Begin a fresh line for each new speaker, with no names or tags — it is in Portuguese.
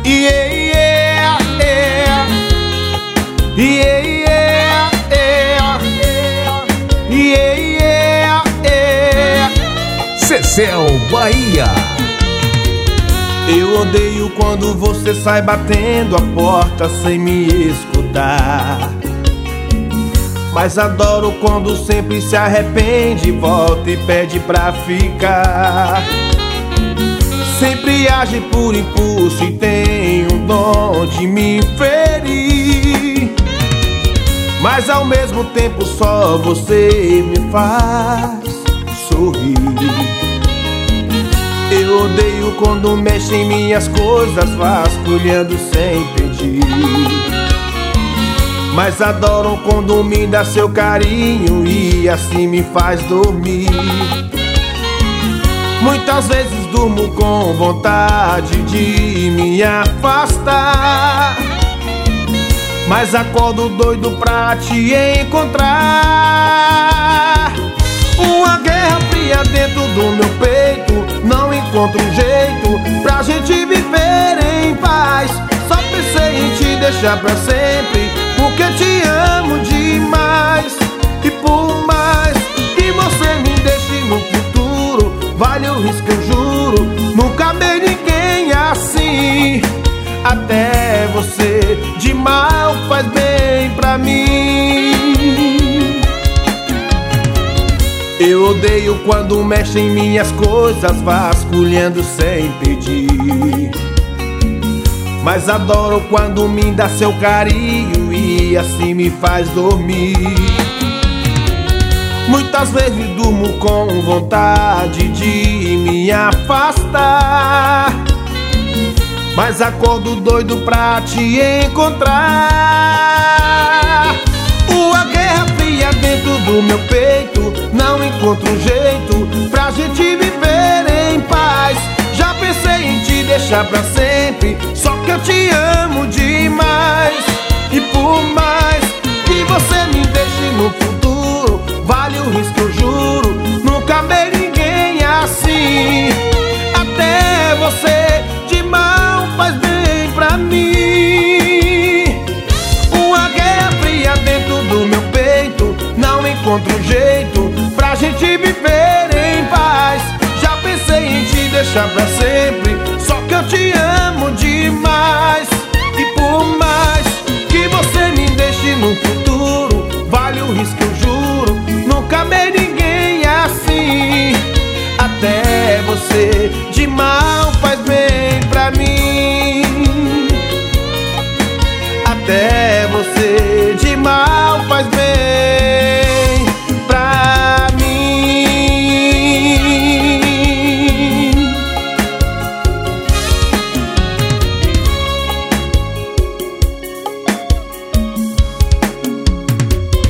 Yeah, yeah, yeah. Yeah, yeah, yeah. Yeah, yeah, yeah.
Cecel Bahia.
Eu odeio quando você sai batendo a porta sem me escutar, mas adoro quando sempre se arrepende, volta e pede pra ficar. Sempre age por impulso e tem o dom de me ferir, mas ao mesmo tempo só você me faz sorrir. Eu odeio quando mexe em minhas coisas, vasculhando sem pedir, mas adoro quando me dá seu carinho e assim me faz dormir. Muitas vezes durmo com vontade de me afastar, mas acordo doido pra te encontrar. Uma guerra fria dentro do meu peito, não encontro um jeito pra gente viver em paz. Só pensei em te deixar pra sempre, porque te amo demais. E por mais que você me deixe no futuro, vale o risco, eu juro, nunca amei ninguém assim. Até você de mal faz bem pra mim. Eu odeio quando mexe em minhas coisas, vasculhando sem pedir, mas adoro quando me dá seu carinho e assim me faz dormir. Muitas vezes durmo com vontade de me afastar, mas acordo doido pra te encontrar. Uma guerra fria dentro do meu peito, não encontro um jeito pra gente viver em paz. Já pensei em te deixar pra sempre, só que eu te amo demais. E por mais que você me deixe no futuro, vale o risco, eu juro, nunca amei ninguém assim. Até você de mal faz bem pra mim. Uma guerra fria dentro do meu peito, não encontro um jeito pra gente viver em paz. Já pensei em te deixar pra sempre, só que eu te